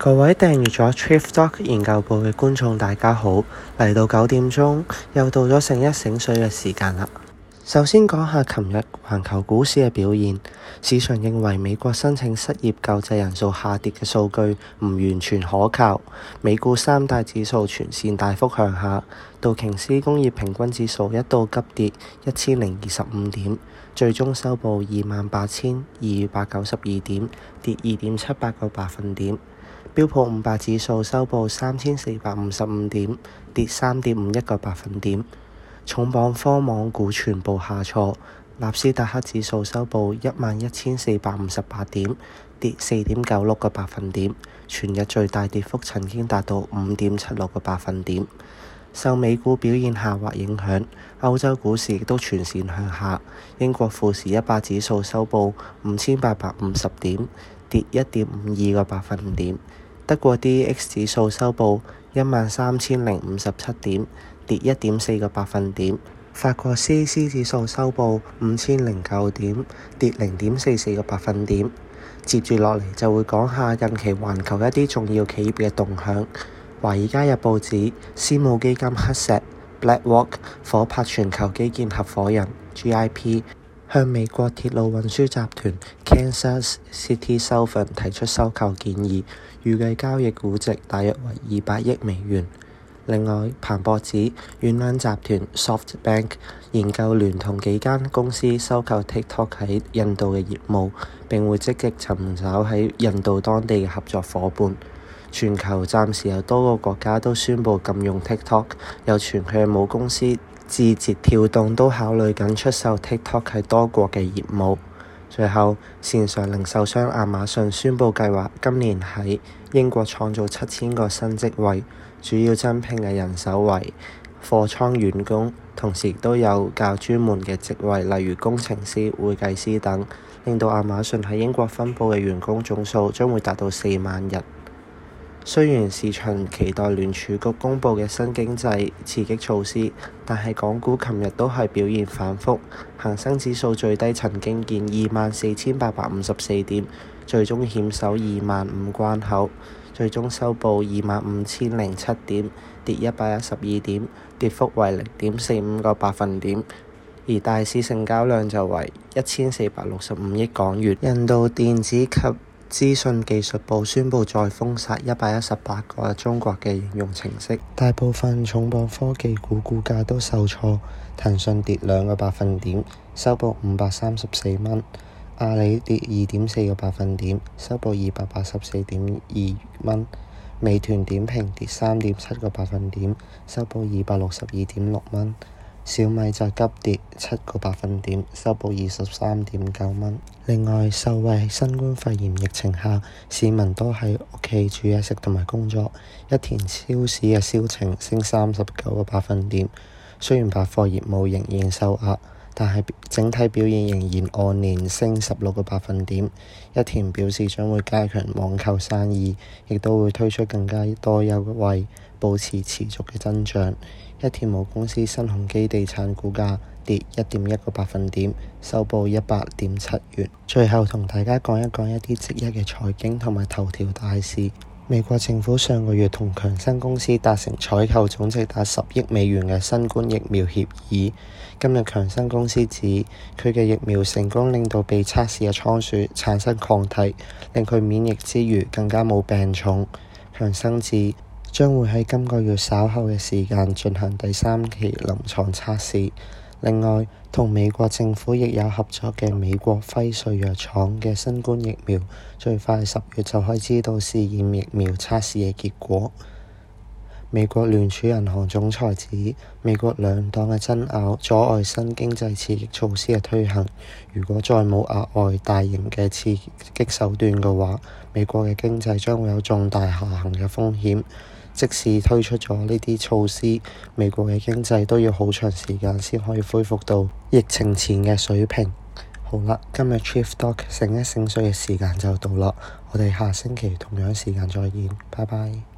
各位訂閱咗 Thrift Doc 研究部嘅觀眾大家好，嚟到9點鐘，又到咗醒一醒水嘅時間啦。首先講下琴日環球股市嘅表現，市場認為美國申請失業救濟人數下跌嘅數據唔完全可靠，美股三大指數全線大幅向下，道瓊斯工業平均指數一度急跌1025點，最終收報28,292點，跌2.78個百分點。標普500指數收報3,455點，跌3.51個百分點。重磅科網股全部下挫，納斯達克指數收報11,458點，跌4.96個百分點。全日最大跌幅曾經達到5.76個百分點。受美股表現下滑影響，歐洲股市亦都全線向下。英國富時100指數收報5,850點，跌1.52個百分點。德國 DAX 指數收報13,057點，跌1.4個百分點。法國 CAC 指數收報5,009點，跌0.44個百分點。接住落嚟就會講下近期環球一啲重要企業嘅動向。華爾街日報指，私募基金黑石 BlackRock 夥拍全球基建合夥人 GIP 向美國鐵路運輸集團 Kansas City Southern 提出收購建議，預計交易估值大約為200億美元。另外，彭博指軟銀集團 SoftBank 研究聯同幾間公司收購 TikTok 喺印度嘅業務，並會積極尋找喺印度當地嘅合作夥伴。全球暫時有多個國家都宣布禁用 TikTok， 有傳佢嘅母公司字節跳動都考慮緊出售 TikTok 喺多國嘅業務。最後，線上零售商亞馬遜宣布計劃今年喺英國創造7000個新職位，主要增聘嘅人手為貨倉員工，同時都有較專門嘅職位，例如工程師、會計師等，令到亞馬遜喺英國分佈嘅員工總數將會達到4萬人。雖然市場期待聯儲局公佈嘅新經濟刺激措施，但係港股琴日都係表現反覆，恒生指數最低曾經見24,854點，最終險守25,000關口，最終收報25,007點，跌112點，跌幅為0.45個百分點。而大市成交量就為1465億港元。印度電子及資訊技術部宣布再封殺118個中國嘅應用程式，大部分重磅科技股股價都受挫，騰訊跌2個百分點，收報534蚊；阿里跌2.4個百分點，收報284.2蚊；美團點評跌3.7個百分點，收報262.6蚊。小米就急跌7個百分點，收報23.9蚊。另外，受惠新冠肺炎疫情下，市民都喺屋企煮嘢食同埋工作，一田超市嘅銷情升39個百分點。雖然百貨業務仍然受壓，但係整體表現仍然按年升16個百分點。一田表示將會加強網購生意，亦都會推出更加多優惠，保持持續嘅增長。一田母公司新鴻基地產股價跌1.1個百分點，收報100.7元。最後同大家講一講一啲即日嘅財經同埋頭條大事。美國政府上個月同強生公司達成採購總值達10億美元嘅新冠疫苗協議。今日強生公司指佢嘅疫苗成功令到被測試嘅倉鼠產生抗體，令佢免疫之餘更加冇病重。強生指將會喺今個月稍後嘅時間進行第3期臨床測試。另外，同美國政府亦有合作嘅美國輝瑞藥廠嘅新冠疫苗，最快10月就可以知道試驗疫苗測試嘅結果。美國聯儲銀行總裁指，美國兩黨嘅爭拗阻礙新經濟刺激措施嘅推行。如果再冇額外大型嘅刺激手段嘅話，美國嘅經濟將會有重大下行嘅風險。即使推出咗呢啲措施，美國嘅經濟都要好長時間先可以恢復到疫情前嘅水平。好啦，今日 Thrift Doc 醒一醒水嘅時間就到啦，我哋下星期同樣時間再見，拜拜。